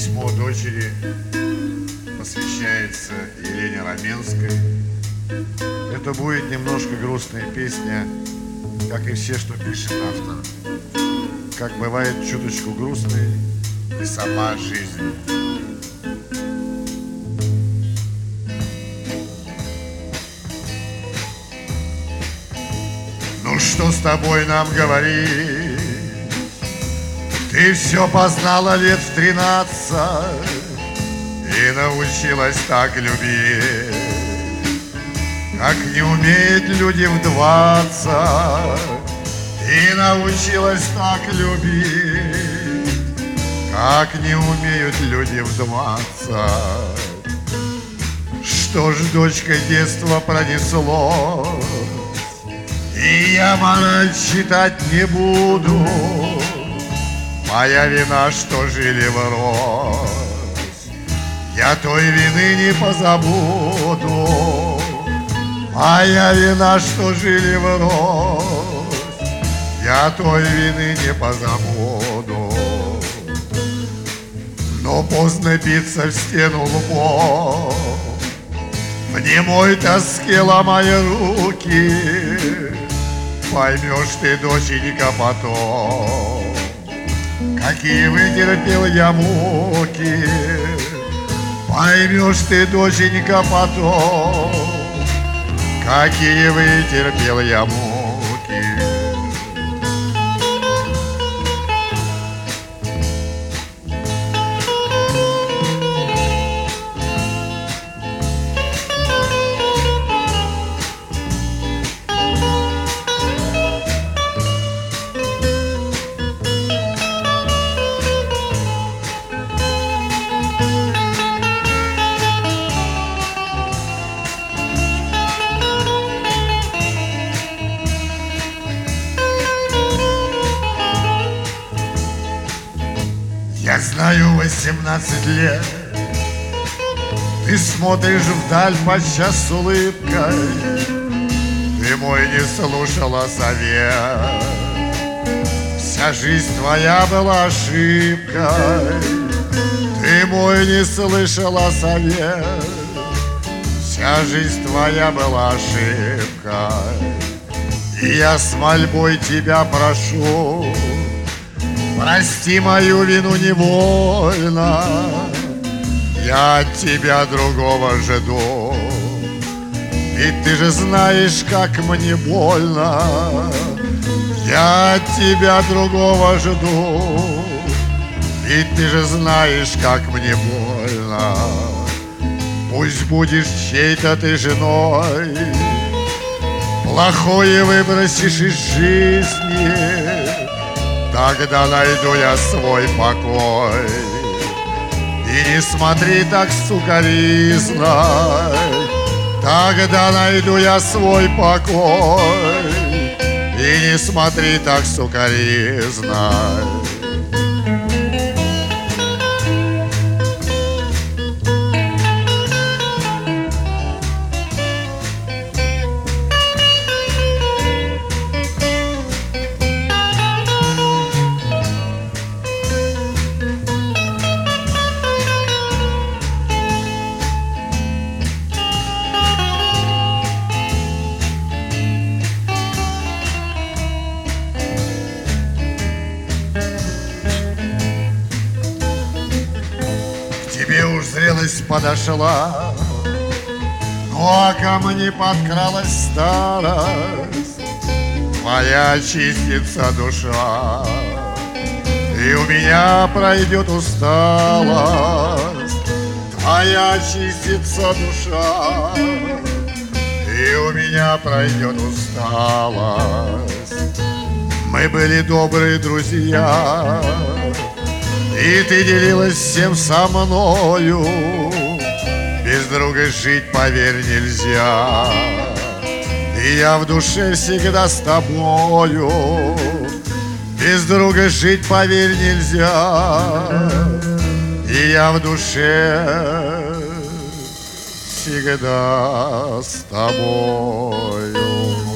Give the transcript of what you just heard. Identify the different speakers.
Speaker 1: Письмо дочери посвящается Елене Раменской. Это будет немножко грустная песня, как и все, что пишет автор. Как бывает чуточку грустной и сама жизнь. Ну что с тобой нам говорить? Ты все познала лет в 13 и научилась так любить, как не умеют люди в 20, и научилась так любить, как не умеют люди в 20. Что ж, дочка, детство пронесло, и я мораль читать не буду. Моя вина, что жили врозь, я той вины не позабуду. Моя вина, что жили врозь, я той вины не позабуду. Но поздно биться в стену лбом, в немой тоске ломая руки, поймешь ты, доченька, потом, какие вытерпел я муки. Поймешь ты, доченька, потом, какие вытерпел я муки. Я знаю, 18 лет ты смотришь вдаль подчас с улыбкой. Ты мой не слушала совет, вся жизнь твоя была ошибкой. Ты мой не слышала совет, вся жизнь твоя была ошибкой. И я с мольбой тебя прошу, прости мою вину невольно, я от тебя другого жду. Ведь ты же знаешь, как мне больно, я от тебя другого жду. Ведь ты же знаешь, как мне больно. Пусть будешь чьей-то ты женой, плохое выбросишь из жизни, тогда найду я свой покой. И не смотри так сукоризной, тогда найду я свой покой. И не смотри так сукоризной. Тебе уж зрелость подошла, ну а ко мне подкралась старость. Твоя чистится душа, и у меня пройдет усталость. Твоя чистится душа, и у меня пройдет усталость. Мы были добрые друзья, и ты делилась всем со мною. Без друга жить, поверь, нельзя. И я в душе всегда с тобою. Без друга жить, поверь, нельзя. И я в душе всегда с тобою.